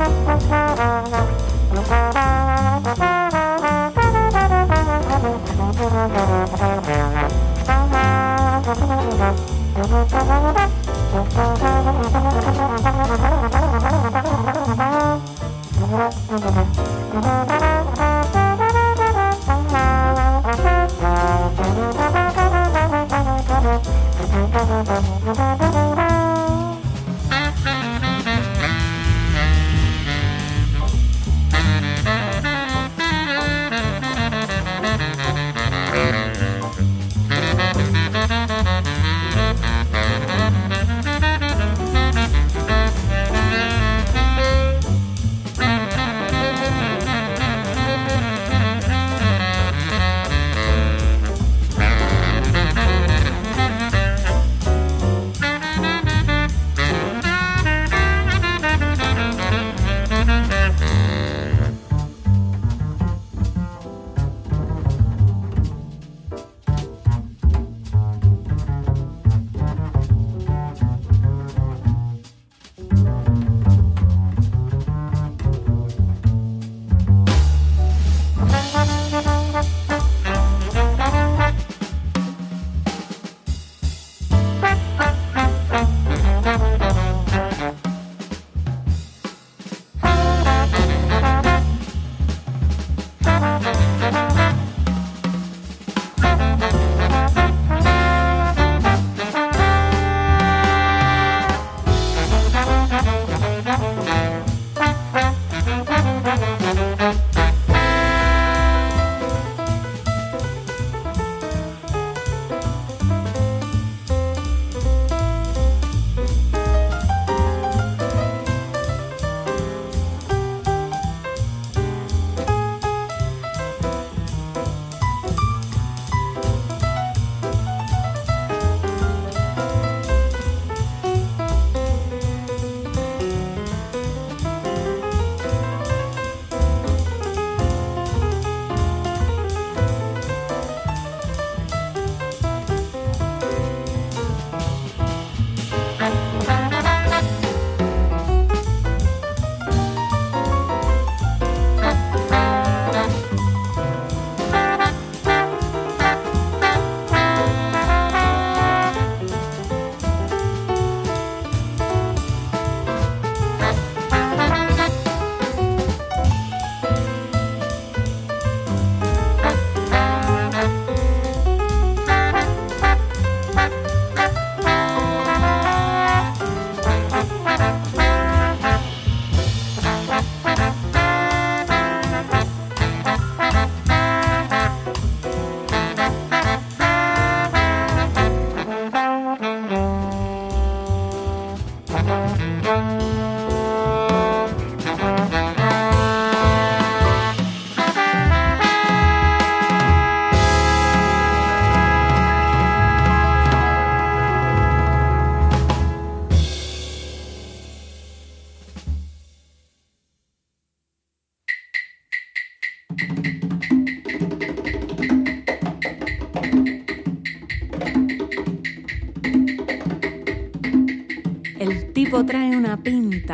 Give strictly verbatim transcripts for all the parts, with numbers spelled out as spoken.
tipo trae una pinta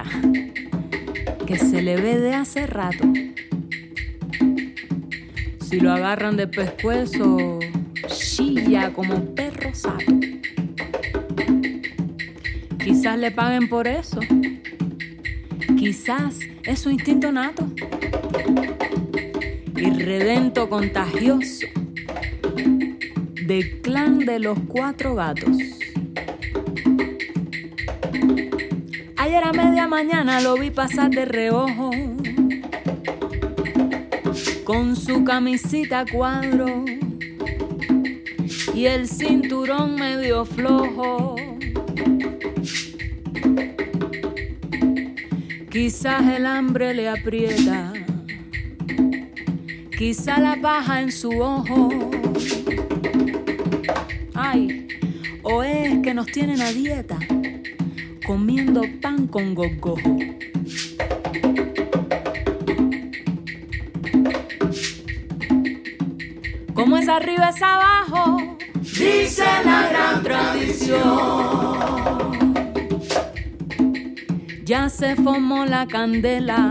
que se le ve de hace rato. Si lo agarran de pescuezo, chilla como perro sato. Quizás le paguen por eso. Quizás es su instinto nato. Irredento contagioso del clan de los cuatro gatos. Ayer a media mañana lo vi pasar de reojo con su camisita a cuadro y el cinturón medio flojo. Quizás el hambre le aprieta, quizá la paja en su ojo. Ay, o es que nos tienen a dieta, comiendo pan con gogojo. Como es arriba es abajo, dice la gran tradición. Ya se formó la candela,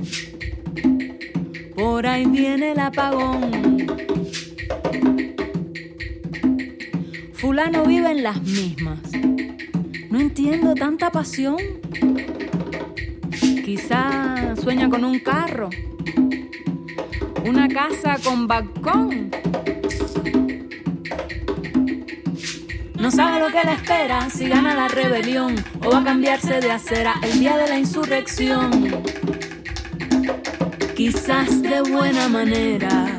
por ahí viene el apagón. Fulano vive en las mismas. No entiendo tanta pasión. Quizá sueña con un carro, una casa con balcón. No sabe lo que le espera, si gana la rebelión o va a cambiarse de acera el día de la insurrección. Quizás de buena manera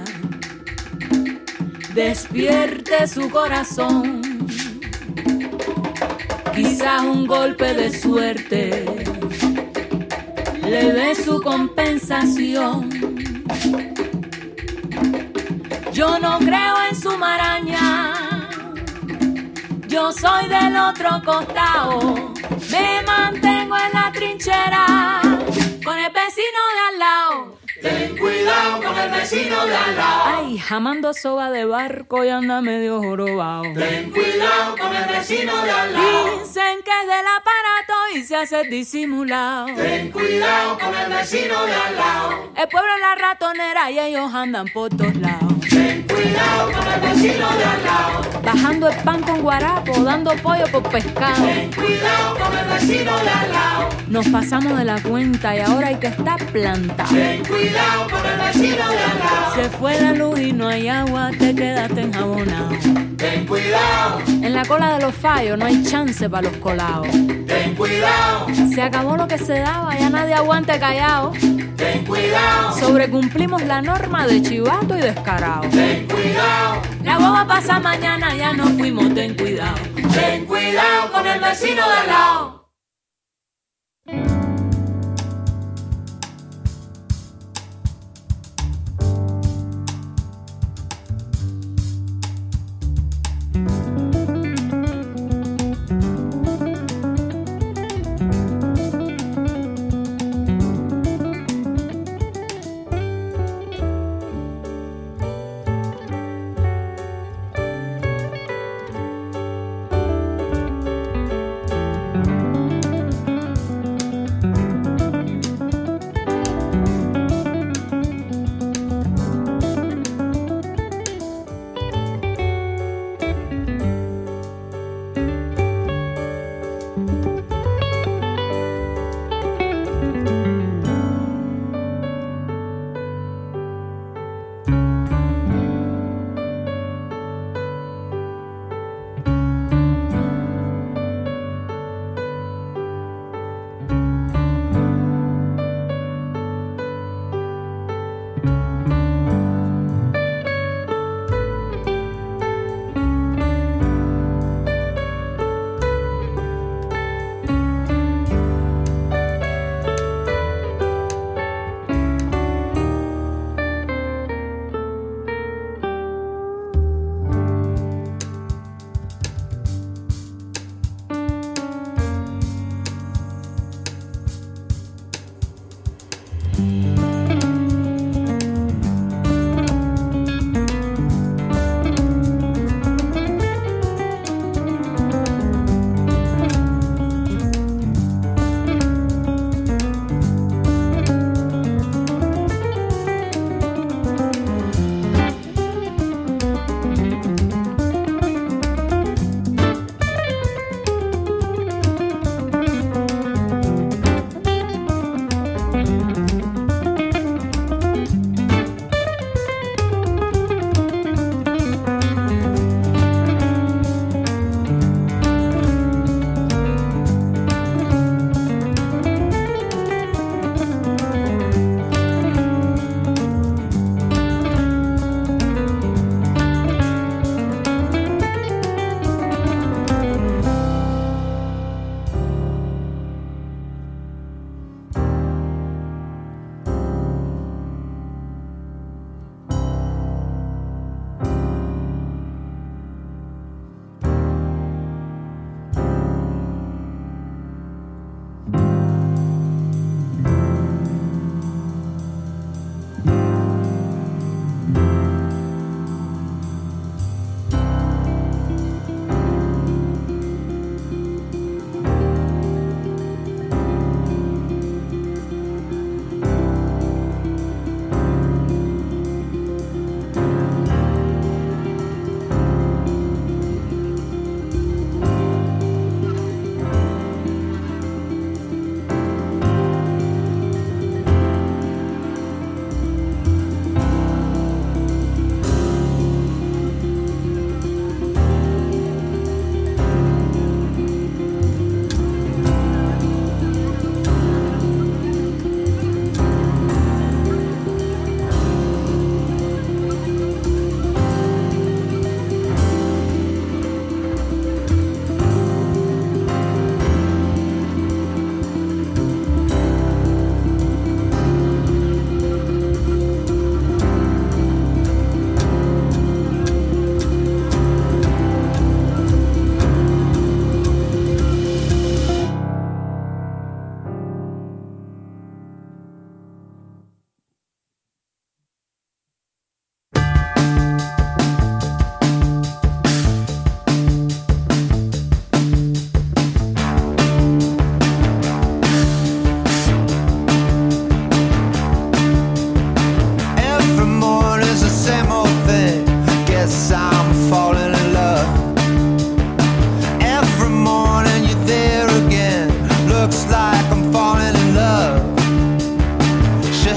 despierte su corazón. Quizás un golpe de suerte le dé su compensación. Yo no creo en su maraña, yo soy del otro costado. Me mantengo en la trinchera con el vecino de al lado. Ten cuidado con el vecino de al lado. Ay, jamando soga de barco y anda medio jorobado. Ten cuidado con el vecino de al lado. Dicen que es del aparato y se hace disimulado. Ten cuidado con el vecino de al lado. El pueblo es la ratonera y ellos andan por todos lados. Ten cuidado con el vecino de al lado. Bajando el pan con guarapo, dando pollo por pescado. Ten cuidado con el vecino de al lado. Nos pasamos de la cuenta y ahora hay que estar plantado. Ten cuidado con el vecino de al lado. Se fue la luz y no hay agua, te quedaste enjabonado. Ten cuidado. En la cola de los fallos no hay chance para los colados. Ten cuidado. Se acabó lo que se daba, ya nadie aguante callado. Ten cuidado. Sobrecumplimos la norma de chivato y descarado. Ten cuidado. La guagua pasa mañana, ya nos fuimos, ten cuidado. Ten cuidado con el vecino de al lado.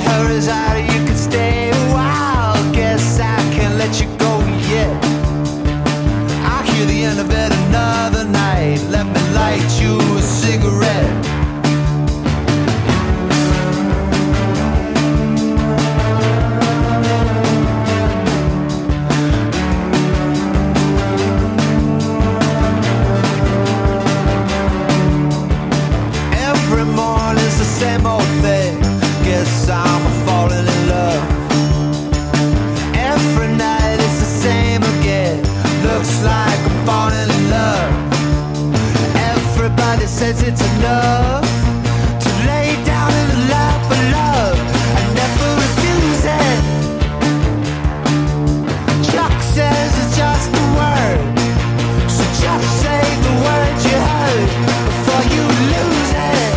hurries out, you can stay a while. Guess I can't let you go yet. I hear the end of it another night. Let me light you a cigarette. Every morning's the same old thing. Guess I'm falling in love. Every night it's the same again. Looks like I'm falling in love. Everybody says it's enough to lay down in the lap of love. I never refuse it. Chuck says it's just a word, so just say the word you heard before you lose it.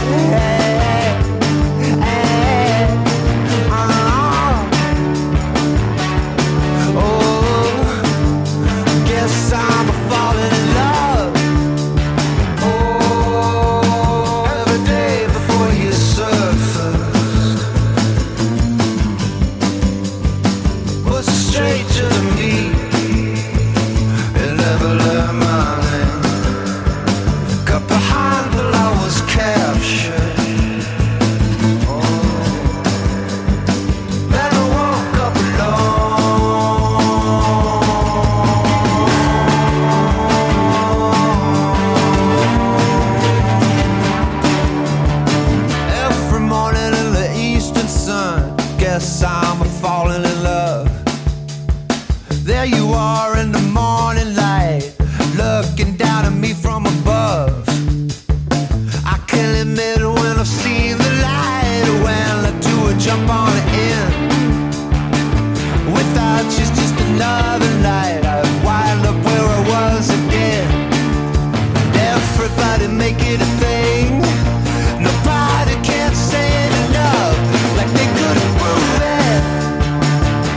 Guess I'm falling in love. There you are in the morning light, looking down at me from above. I can't admit when I've seen the light, when I do a jump on it in. Without you's just another night. I've wind up where I was again. Everybody make it a thing. Nobody can say it enough, like they could prove it.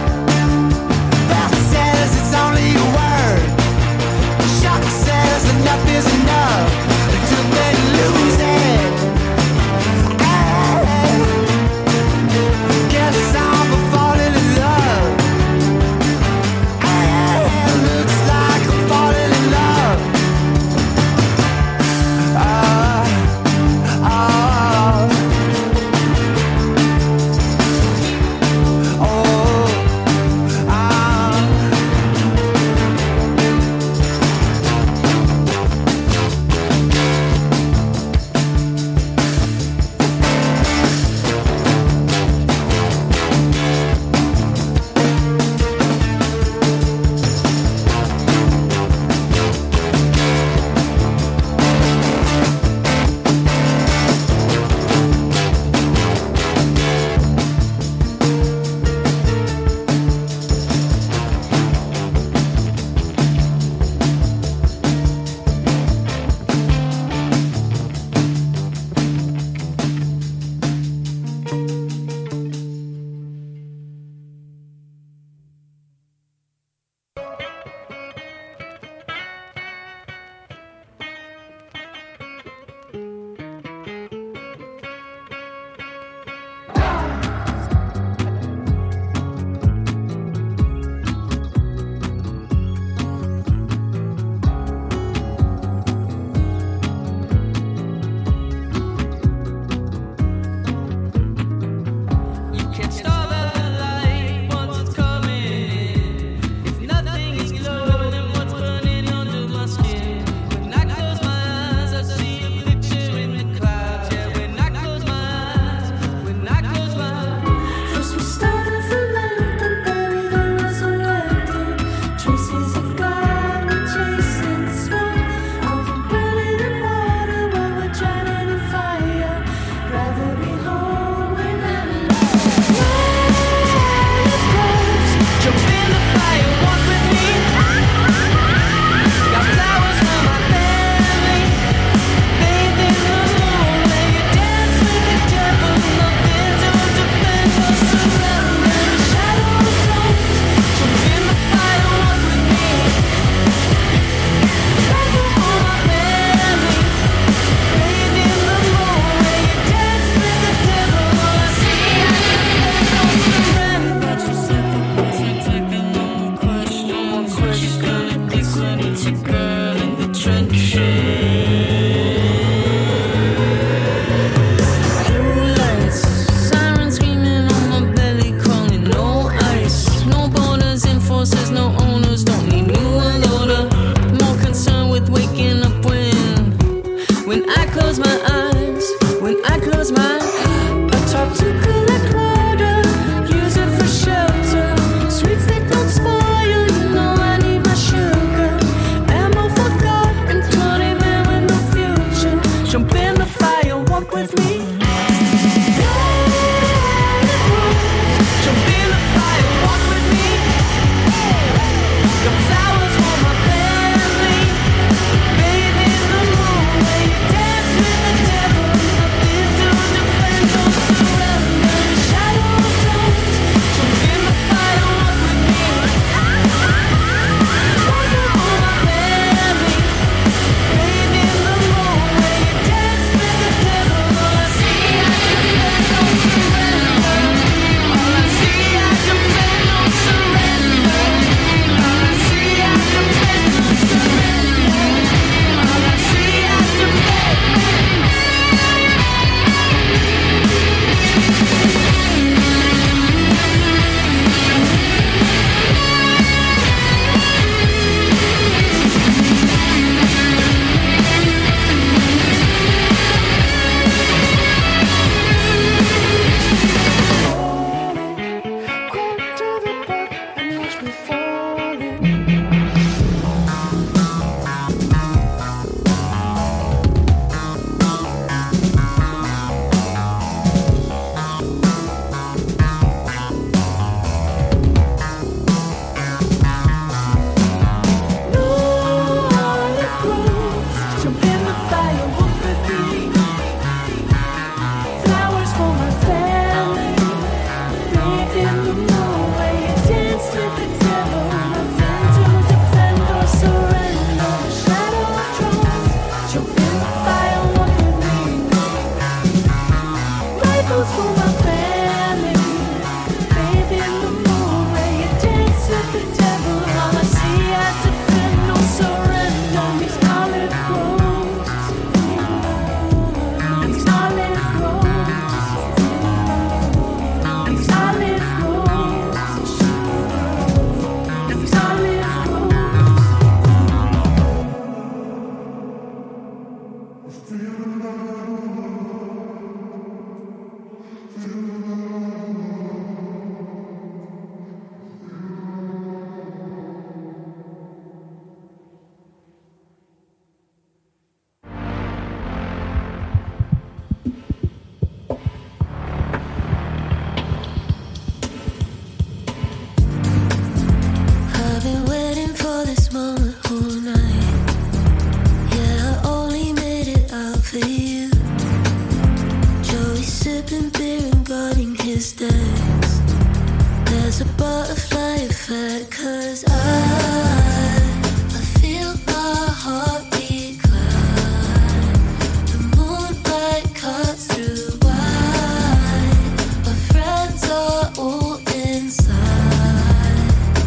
darkest days. There's a butterfly effect, 'cause I, I feel my heartbeat climb. The moonlight cuts through white. My friends are all inside.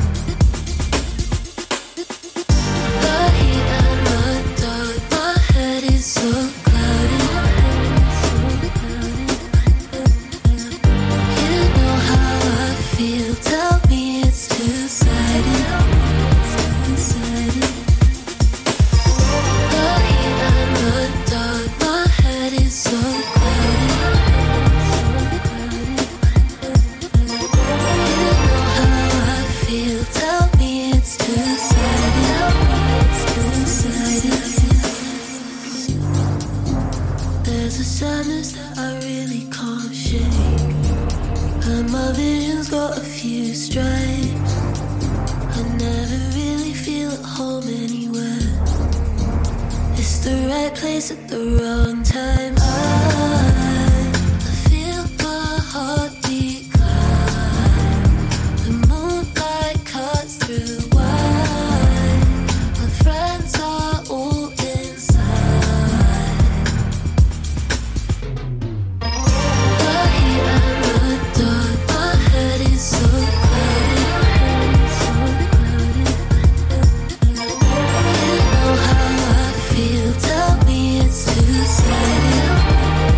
The heat and the dark, my head is so cloudy. You know how I feel, tell me it's two-sided. The heat and the dark, my head is so cloudy. You know how I feel, tell me it's two-sided. There's a sadness that I really can't shake, and my vision's got a few stripes. I never really feel at home anywhere. It's the right place at the wrong time. I, I feel my heartbeat climb. The moonlight cuts through white. My friends are all inside. The heat and the dark, my head is so cloudy. You know how I feel, tell me it's two-sided.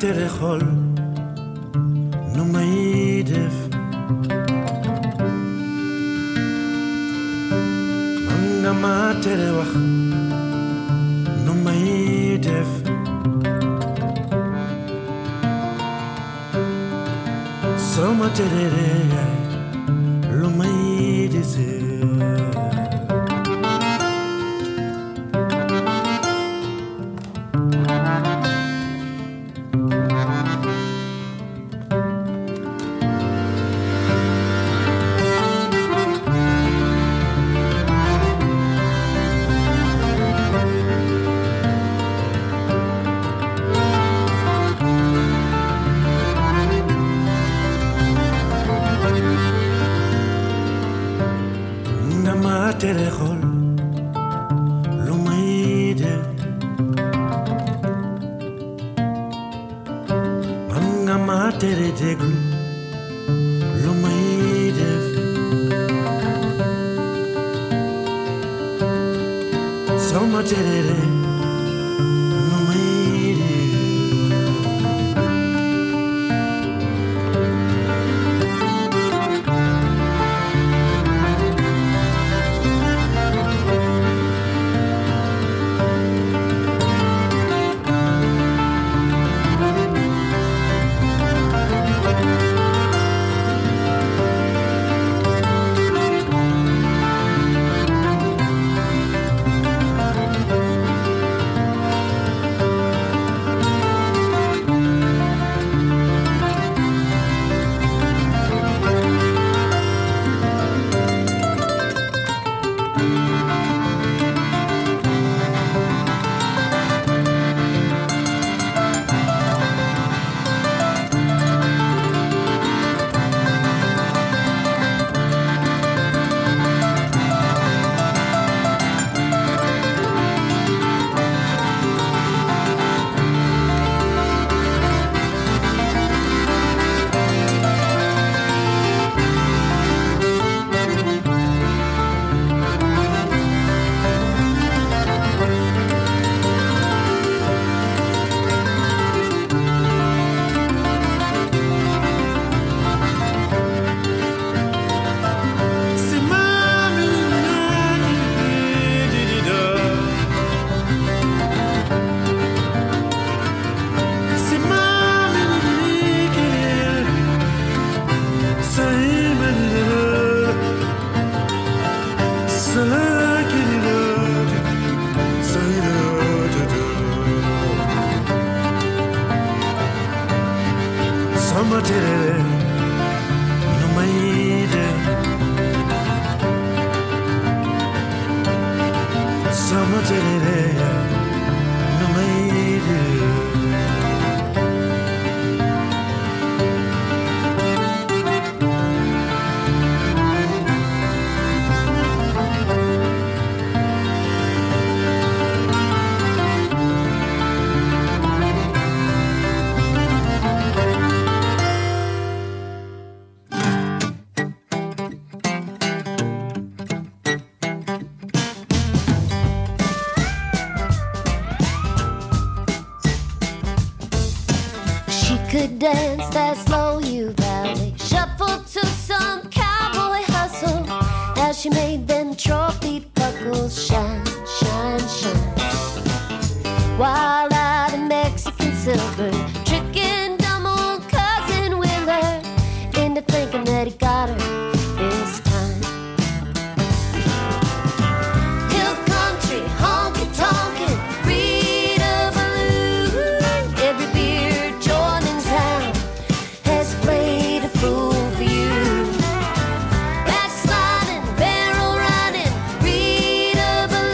tere xol nu may def man nga ma tere wax nu may def soo ma tere yaay lu may desee tere xol lu may def man nga ma tere déglu lu may def soo ma tere lu may could dance that slow you valley shuffle to some cowboy hustle as she made them trophy buckles shine, shine, shine. Wild eyed Mexican silver tricking dumb old cousin Willer into thinking that he got her this time. Hill country honky tonkin' Rita Ballou, every beer joint in town has played a fool for you. Backsliding, barrel riding Rita Ballou.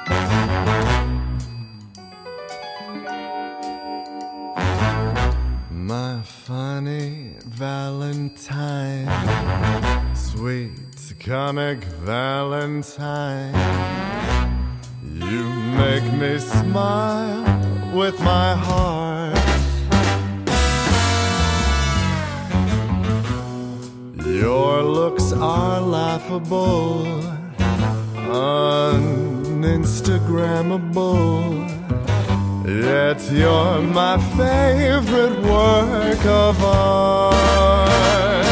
My funny Valentine, sweet comic Valentine, you make me smile with my heart. Your looks are laughable, un-Instagrammable, yet you're my favorite work of art.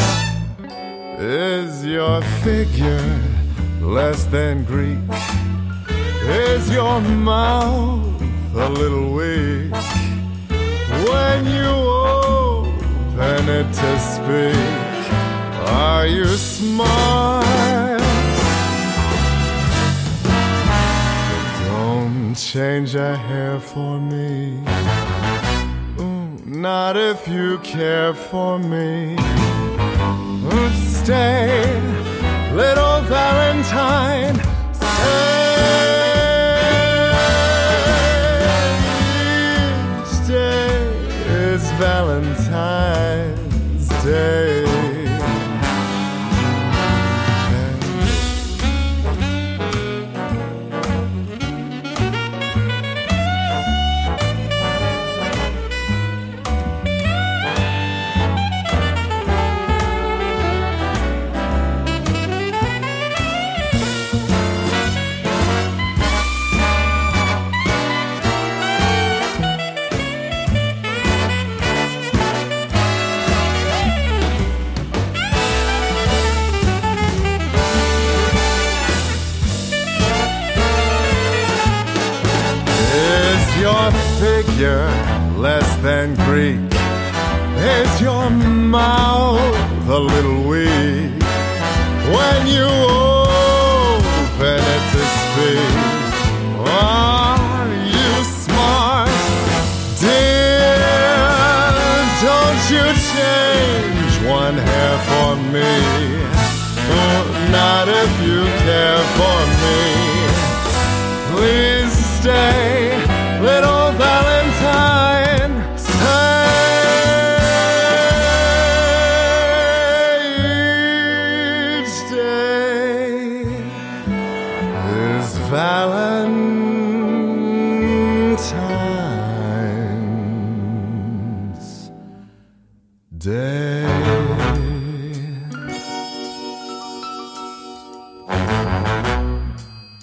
Is your figure less than Greek? Is your mouth a little weak when you open it to speak? Are you smart? Don't change a hair for me. Ooh, not if you care for me. Ooh, stay, little Valentine, stay. Each day is Valentine's Day. Your figure less than Greek? Is your mouth a little weak when you open it to speak? Are you smart, dear? Don't you change one hair for me. Oh, not if you care for me. Please stay, little Valentine, stay. Each day is Valentine.